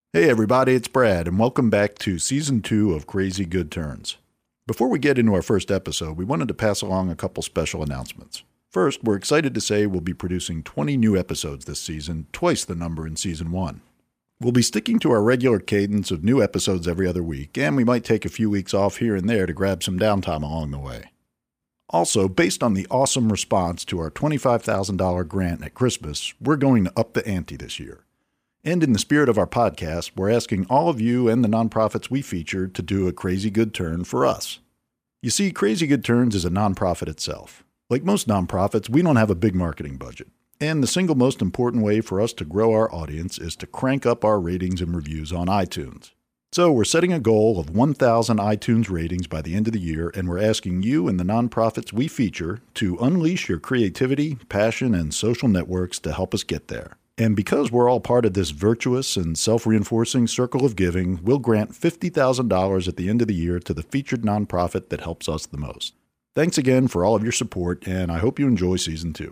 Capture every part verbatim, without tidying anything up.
Hey everybody, it's Brad, and welcome back to Season two of Crazy Good Turns. Before we get into our first episode, we wanted to pass along a couple special announcements. First, we're excited to say we'll be producing twenty new episodes this season, twice the number in Season one. We'll be sticking to our regular cadence of new episodes every other week, and we might take a few weeks off here and there to grab some downtime along the way. Also, based on the awesome response to our twenty-five thousand dollars grant at Christmas, we're going to up the ante this year. And in the spirit of our podcast, we're asking all of you and the nonprofits we feature to do a crazy good turn for us. You see, Crazy Good Turns is a nonprofit itself. Like most nonprofits, we don't have a big marketing budget. And the single most important way for us to grow our audience is to crank up our ratings and reviews on iTunes. So we're setting a goal of one thousand iTunes ratings by the end of the year, and we're asking you and the nonprofits we feature to unleash your creativity, passion, and social networks to help us get there. And because we're all part of this virtuous and self-reinforcing circle of giving, we'll grant fifty thousand dollars at the end of the year to the featured nonprofit that helps us the most. Thanks again for all of your support, and I hope you enjoy Season two.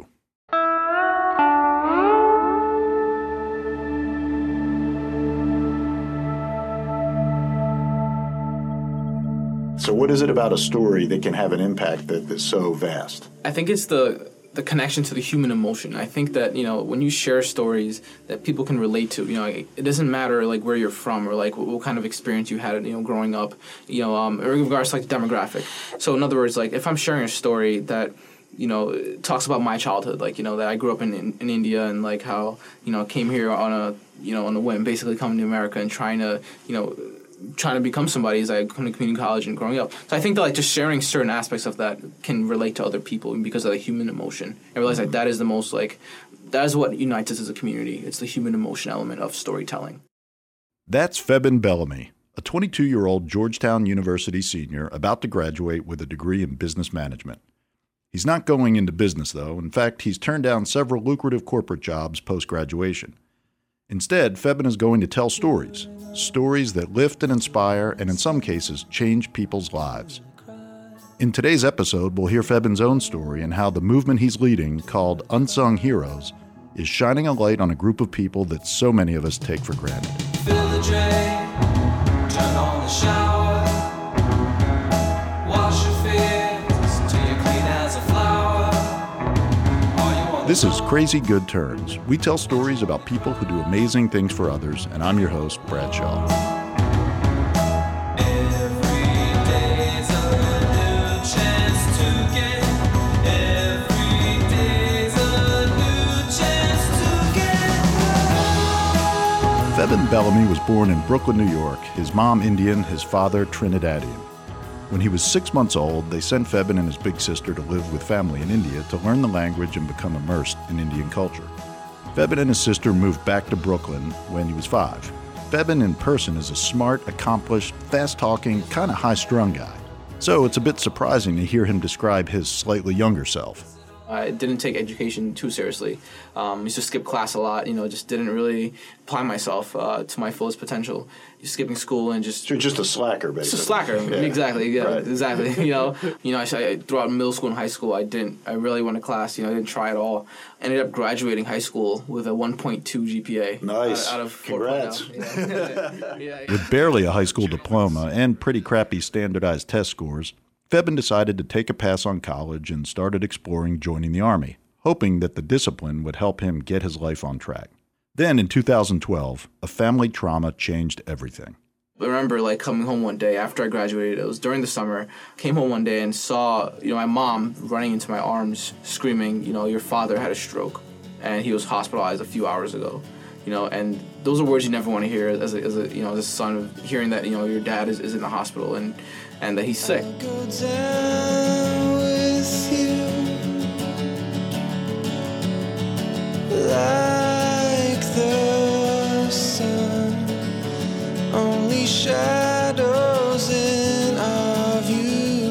So what is it about a story that can have an impact that is so vast? I think it's the the connection to the human emotion. I think that, you know, when you share stories that people can relate to, you know, it doesn't matter like where you're from or like what, what kind of experience you had, you know, growing up, you know, um, in regards to like the demographic. So in other words, like if I'm sharing a story that, you know, talks about my childhood, like, you know, that I grew up in, in, in India and like how, you know, came here on a, you know, on a whim, basically coming to America and trying to, you know, trying to become somebody as I come to community college and growing up. So I think that like just sharing certain aspects of that can relate to other people because of the human emotion. I realize like that is the most like, that is what unites us as a community. It's the human emotion element of storytelling. That's Febin Bellamy, a twenty-two-year-old Georgetown University senior about to graduate with a degree in business management. He's not going into business though. In fact, he's turned down several lucrative corporate jobs post-graduation. Instead, Febin is going to tell stories, stories that lift and inspire and in some cases change people's lives. In today's episode, we'll hear Febin's own story and how the movement he's leading, called Unsung Heroes, is shining a light on a group of people that so many of us take for granted. Fill the drain, turn on the shower, wash your face till you're clean as a flower. This is Crazy Good Turns. We tell stories about people who do amazing things for others, and I'm your host, Brad Shaw. Febin Bellamy was born in Brooklyn, New York, his mom Indian, his father Trinidadian. When he was six months old, they sent Febin and his big sister to live with family in India to learn the language and become immersed in Indian culture. Febin and his sister moved back to Brooklyn when he was five. Febin in person is a smart, accomplished, fast-talking, kind of high-strung guy. So it's a bit surprising to hear him describe his slightly younger self. I didn't take education too seriously. Um, used to skip class a lot, you know, just didn't really apply myself uh, to my fullest potential. Just skipping school and just... So you're just a slacker, basically. Just a slacker, yeah. exactly, yeah, right. exactly. You know, you know, I, I, throughout middle school and high school, I didn't, I really went to class, you know, I didn't try at all. Ended up graduating high school with a one point two G P A. Nice. Out, out of Congrats. yeah. yeah, yeah. With barely a high school diploma and pretty crappy standardized test scores, Febin decided to take a pass on college and started exploring joining the Army, hoping that the discipline would help him get his life on track. Then in two thousand twelve, a family trauma changed everything. I remember like coming home one day after I graduated, it was during the summer, came home one day and saw, you know, my mom running into my arms screaming, you know, your father had a stroke and he was hospitalized a few hours ago. You know, and those are words you never want to hear as a, as a you know, as a son, of hearing that, you know, your dad is, is in the hospital and, and that he's sick. I'll go down with you like the sun, only shadows in our view.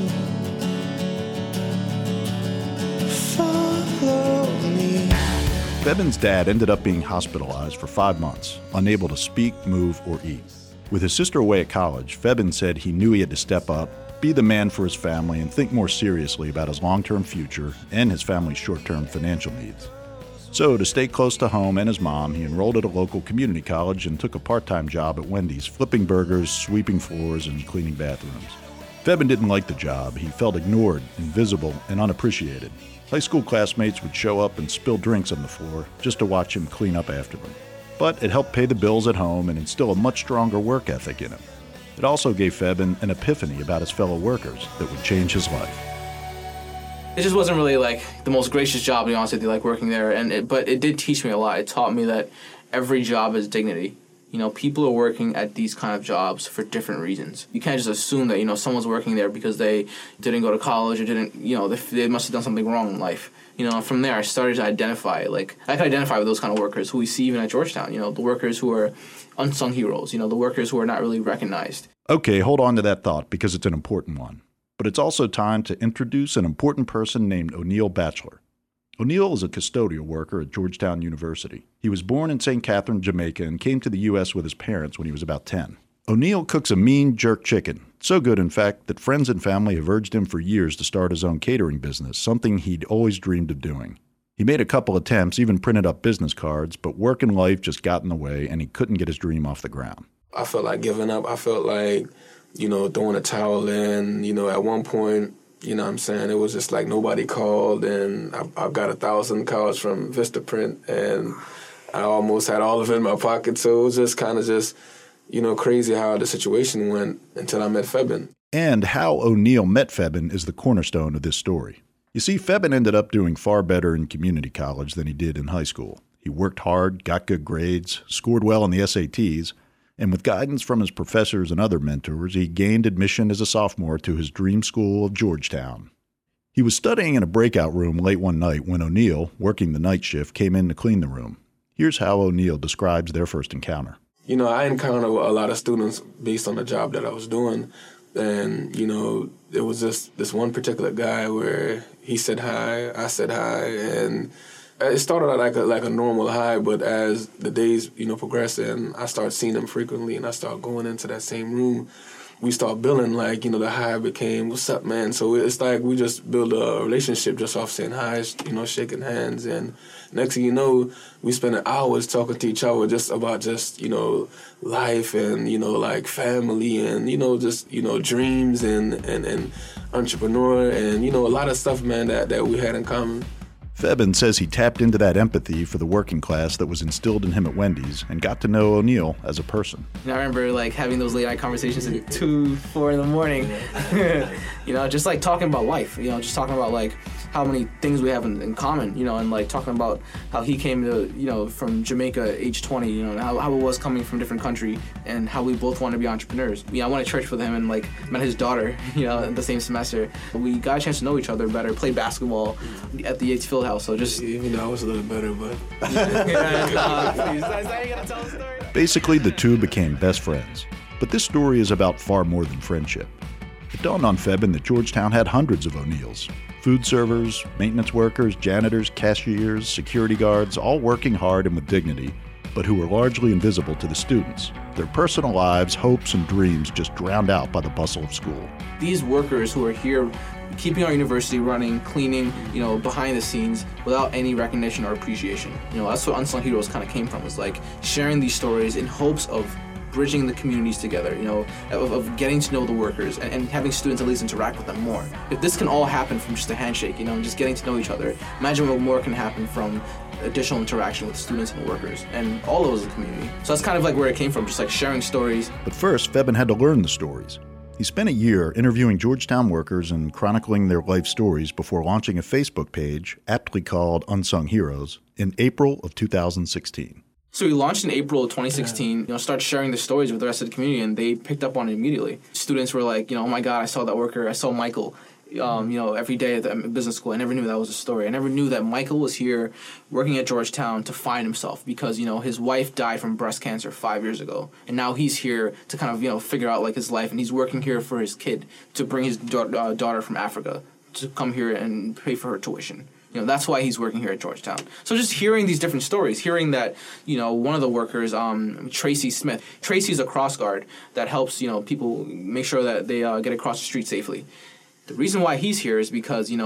Follow me. Febin's dad ended up being hospitalized for five months, unable to speak, move, or eat. With his sister away at college, Febin said he knew he had to step up, be the man for his family, and think more seriously about his long-term future and his family's short-term financial needs. So, to stay close to home and his mom, he enrolled at a local community college and took a part-time job at Wendy's, flipping burgers, sweeping floors, and cleaning bathrooms. Febin didn't like the job. He felt ignored, invisible, and unappreciated. High school classmates would show up and spill drinks on the floor just to watch him clean up after them. But it helped pay the bills at home and instill a much stronger work ethic in him. It also gave Febin an epiphany about his fellow workers that would change his life. It just wasn't really like the most gracious job, to be honest with you, like working there. And it, but it did teach me a lot. It taught me that every job has dignity. You know, people are working at these kind of jobs for different reasons. You can't just assume that, you know, someone's working there because they didn't go to college or didn't, you know, they, they must have done something wrong in life. You know, from there I started to identify, like, I could identify with those kind of workers who we see even at Georgetown, you know, the workers who are unsung heroes, you know, the workers who are not really recognized. Okay, hold on to that thought because it's an important one. But it's also time to introduce an important person named O'Neill Batchelor. O'Neill is a custodial worker at Georgetown University. He was born in Saint Catherine, Jamaica, and came to the U S with his parents when he was about ten. O'Neill cooks a mean jerk chicken, so good, in fact, that friends and family have urged him for years to start his own catering business, something he'd always dreamed of doing. He made a couple attempts, even printed up business cards, but work and life just got in the way, and he couldn't get his dream off the ground. I felt like giving up. I felt like, you know, throwing a towel in. You know, at one point, you know what I'm saying, it was just like nobody called, and I, I got a thousand cards from Vistaprint, and I almost had all of it in my pocket. So it was just kind of just, you know, crazy how the situation went until I met Febin. And how O'Neill met Febin is the cornerstone of this story. You see, Febin ended up doing far better in community college than he did in high school. He worked hard, got good grades, scored well on the S A Ts, and with guidance from his professors and other mentors, he gained admission as a sophomore to his dream school of Georgetown. He was studying in a breakout room late one night when O'Neill, working the night shift, came in to clean the room. Here's how O'Neill describes their first encounter. You know, I encountered a lot of students based on the job that I was doing. And, you know, it was just this one particular guy where he said hi, I said hi, and it started out like a, like a normal hi, but as the days, you know, progressed and I started seeing him frequently and I started going into that same room, we started building, like, you know, the hi became, what's up, man? So it's like we just build a relationship just off saying hi, you know, shaking hands. And next thing you know, we spent hours talking to each other just about just, you know, life and, you know, like family and, you know, just, you know, dreams and, and, and entrepreneur and, you know, a lot of stuff, man, that, that we had in common. Febin says he tapped into that empathy for the working class that was instilled in him at Wendy's and got to know O'Neill as a person. And I remember like having those late night conversations at two, four in the morning. You know, just like talking about life. You know, just talking about like how many things we have in, in common. You know, and like talking about how he came to, you know, from Jamaica, age twenty. You know, and how, how it was coming from a different country, and how we both want to be entrepreneurs. You know, I went to church with him and like met his daughter. You know, in the same semester. We got a chance to know each other better. Played basketball at the Yates Fieldhouse. So just even though I was a little better, but yeah, nah, please. Is that you gonna tell a story? Basically, the two became best friends. But this story is about far more than friendship. It dawned on Febin that Georgetown had hundreds of O'Neills. Food servers, maintenance workers, janitors, cashiers, security guards, all working hard and with dignity, but who were largely invisible to the students. Their personal lives, hopes, and dreams just drowned out by the bustle of school. These workers who are here keeping our university running, cleaning, you know, behind the scenes without any recognition or appreciation. You know, that's what Unsung Heroes kind of came from, was like sharing these stories in hopes of bridging the communities together, you know, of, of getting to know the workers and, and having students at least interact with them more. If this can all happen from just a handshake, you know, and just getting to know each other, imagine what more can happen from additional interaction with students and workers and all of us as a community. So that's kind of like where it came from, just like sharing stories. But first, Febin had to learn the stories. He spent a year interviewing Georgetown workers and chronicling their life stories before launching a Facebook page, aptly called Unsung Heroes, in April of two thousand sixteen. So we launched in April of twenty sixteen, you know, started sharing the stories with the rest of the community, and they picked up on it immediately. Students were like, you know, oh my God, I saw that worker, I saw Michael, um, you know, every day at the business school. I never knew that was a story. I never knew that Michael was here working at Georgetown to find himself because, you know, his wife died from breast cancer five years ago, and now he's here to kind of, you know, figure out like his life, and he's working here for his kid to bring his da- uh, daughter from Africa to come here and pay for her tuition. You know, that's why he's working here at Georgetown. So just hearing these different stories, hearing that, you know, one of the workers, um, Tracy Smith, Tracy's a cross guard that helps, you know, people make sure that they uh, get across the street safely. The reason why he's here is because, you know,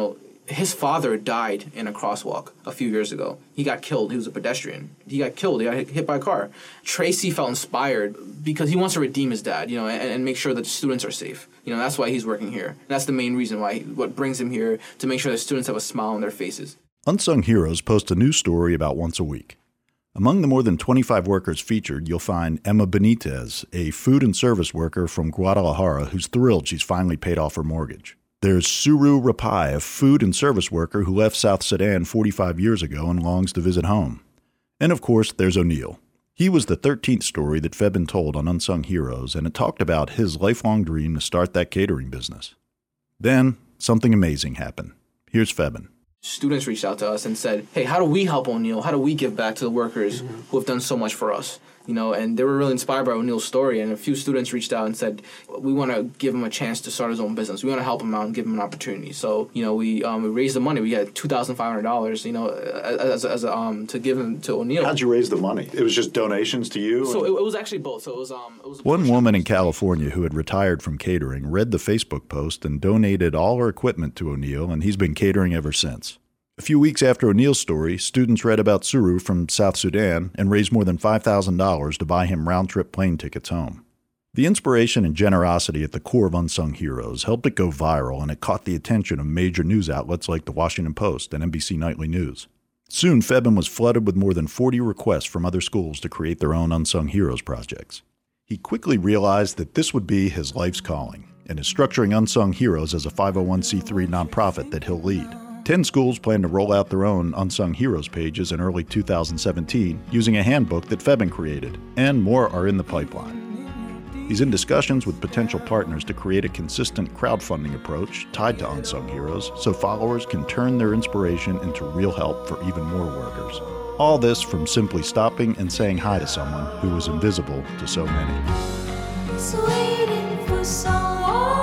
his father died in a crosswalk a few years ago. He got killed. He was a pedestrian. He got killed. He got hit by a car. Tracy felt inspired because he wants to redeem his dad, you know, and, and make sure that the students are safe. You know, that's why he's working here. That's the main reason why, he, what brings him here, to make sure that students have a smile on their faces. Unsung Heroes posts a new story about once a week. Among the more than twenty-five workers featured, you'll find Emma Benitez, a food and service worker from Guadalajara who's thrilled she's finally paid off her mortgage. There's Suru Rapai, a food and service worker who left South Sudan forty-five years ago and longs to visit home. And of course, there's O'Neill. He was the thirteenth story that Febin told on Unsung Heroes, and it talked about his lifelong dream to start that catering business. Then, something amazing happened. Here's Febin. Students reached out to us and said, hey, how do we help O'Neill? How do we give back to the workers mm-hmm. who have done so much for us? You know, and they were really inspired by O'Neill's story, and a few students reached out and said, we want to give him a chance to start his own business. We want to help him out and give him an opportunity. So, you know, we um, we raised the money. We got two thousand five hundred dollars, you know, as, as um to give him to O'Neill. How'd you raise the money? It was just donations to you? So it, it was actually both. So it was um. It was One woman in California who had retired from catering read the Facebook post and donated all her equipment to O'Neill, and he's been catering ever since. A few weeks after O'Neill's story, students read about Suru from South Sudan and raised more than five thousand dollars to buy him round-trip plane tickets home. The inspiration and generosity at the core of Unsung Heroes helped it go viral, and it caught the attention of major news outlets like the Washington Post and N B C Nightly News. Soon, Febin was flooded with more than forty requests from other schools to create their own Unsung Heroes projects. He quickly realized that this would be his life's calling, and is structuring Unsung Heroes as a five oh one c three nonprofit that he'll lead. Ten schools plan to roll out their own Unsung Heroes pages in early two thousand seventeen using a handbook that Febin created, and more are in the pipeline. He's in discussions with potential partners to create a consistent crowdfunding approach tied to Unsung Heroes so followers can turn their inspiration into real help for even more workers. All this from simply stopping and saying hi to someone who was invisible to so many. It's waiting for someone.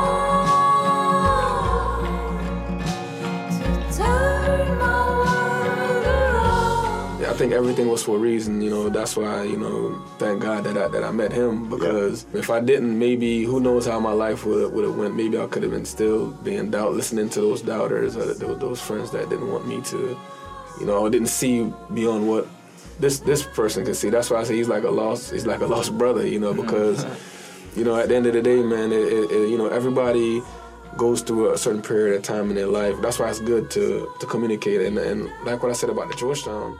I think everything was for a reason, you know, that's why, you know, thank God that I, that I met him, because yeah. if I didn't, maybe, who knows how my life would would have went. Maybe I could have been still being doubt, listening to those doubters, or those friends that didn't want me to, you know, or didn't see beyond what this this person could see. That's why I say he's like a lost, he's like a lost brother, you know, because, you know, at the end of the day, man, it, it, it, you know, everybody goes through a certain period of time in their life. That's why it's good to, to communicate, and, and like what I said about the Georgetown.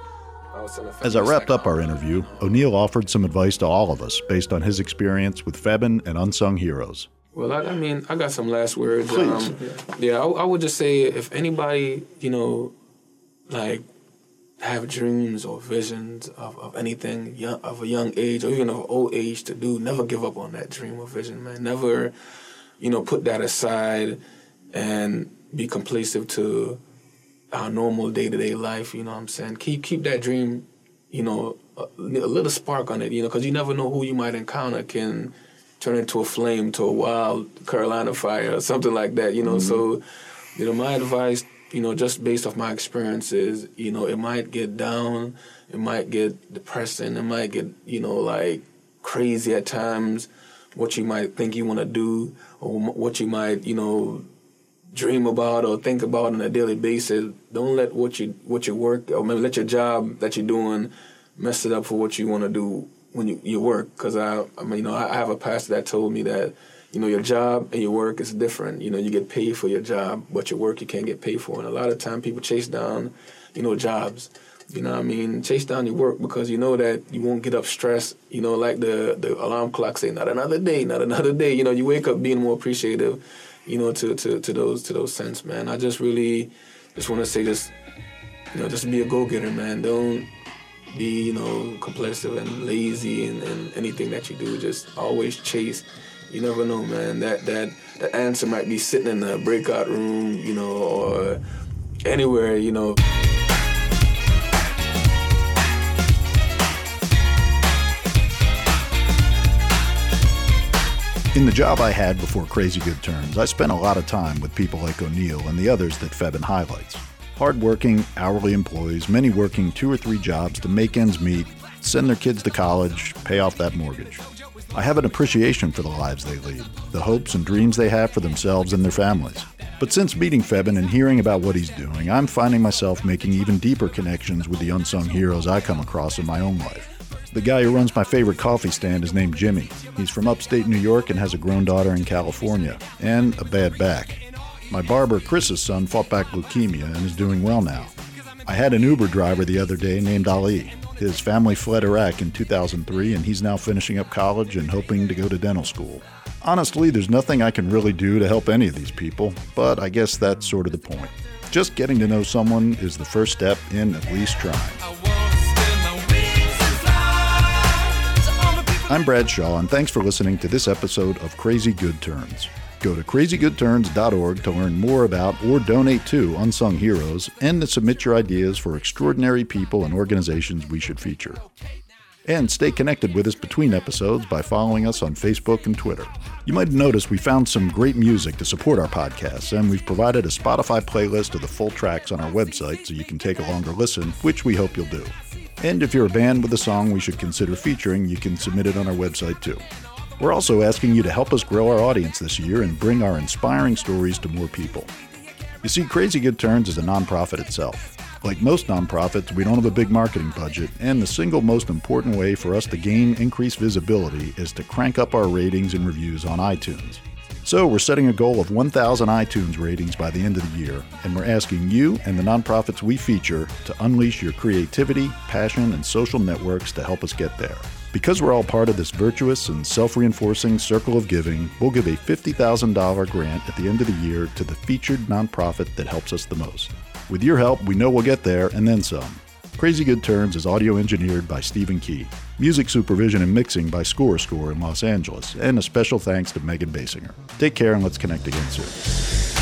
As I wrapped up our interview, O'Neill offered some advice to all of us based on his experience with Febin and Unsung Heroes. Well, I, I mean, I got some last words. Please. Um, yeah, I, I would just say if anybody, you know, like have dreams or visions of, of anything young, of a young age or even of old age to do, never give up on that dream or vision, man. Never, you know, put that aside and be complacent to our normal day-to-day life, you know what I'm saying? Keep keep that dream, you know, a, a little spark on it, you know, because you never know who you might encounter can turn into a flame, to a wild Carolina fire or something like that, you know. Mm-hmm. So, you know, my advice, you know, just based off my experiences, you know, it might get down, it might get depressing, it might get, you know, like crazy at times, what you might think you want to do or what you might, you know, dream about or think about on a daily basis. Don't let what you what your work or maybe let your job that you're doing mess it up for what you want to do when you, you work. Because I, I mean, you know, I have a pastor that told me that, you know, your job and your work is different. You know, you get paid for your job, but your work you can't get paid for. And a lot of time people chase down, you know, jobs. You know what I mean? Chase down your work because you know that you won't get up stressed. You know, like the the alarm clock say, not another day, not another day. You know, you wake up being more appreciative. You know, to, to, to those to those sense, man. I just really just want to say this, you know, just be a go-getter, man. Don't be, you know, complacent and lazy and, and anything that you do. Just always chase. You never know, man. That that the answer might be sitting in the breakout room, you know, or anywhere, you know. In the job I had before Crazy Good Turns, I spent a lot of time with people like O'Neill and the others that Febin highlights. Hard-working, hourly employees, many working two or three jobs to make ends meet, send their kids to college, pay off that mortgage. I have an appreciation for the lives they lead, the hopes and dreams they have for themselves and their families. But since meeting Febin and hearing about what he's doing, I'm finding myself making even deeper connections with the unsung heroes I come across in my own life. The guy who runs my favorite coffee stand is named Jimmy. He's from upstate New York and has a grown daughter in California, and a bad back. My barber, Chris's son, fought back leukemia and is doing well now. I had an Uber driver the other day named Ali. His family fled Iraq in two thousand three, and he's now finishing up college and hoping to go to dental school. Honestly, there's nothing I can really do to help any of these people, but I guess that's sort of the point. Just getting to know someone is the first step in at least trying. I'm Brad Shaw, and thanks for listening to this episode of Crazy Good Turns. Go to crazy good turns dot org to learn more about or donate to unsung heroes and to submit your ideas for extraordinary people and organizations we should feature. And stay connected with us between episodes by following us on Facebook and Twitter. You might have noticed we found some great music to support our podcasts, and we've provided a Spotify playlist of the full tracks on our website so you can take a longer listen, which we hope you'll do. And if you're a band with a song we should consider featuring, you can submit it on our website too. We're also asking you to help us grow our audience this year and bring our inspiring stories to more people. You see, Crazy Good Turns is a nonprofit itself. Like most nonprofits, we don't have a big marketing budget, and the single most important way for us to gain increased visibility is to crank up our ratings and reviews on iTunes. So we're setting a goal of one thousand iTunes ratings by the end of the year, and we're asking you and the nonprofits we feature to unleash your creativity, passion, and social networks to help us get there. Because we're all part of this virtuous and self-reinforcing circle of giving, we'll give a fifty thousand dollars grant at the end of the year to the featured nonprofit that helps us the most. With your help, we know we'll get there and then some. Crazy Good Turns is audio engineered by Stephen Key. Music supervision and mixing by Score Score in Los Angeles. And a special thanks to Megan Basinger. Take care and let's connect again soon.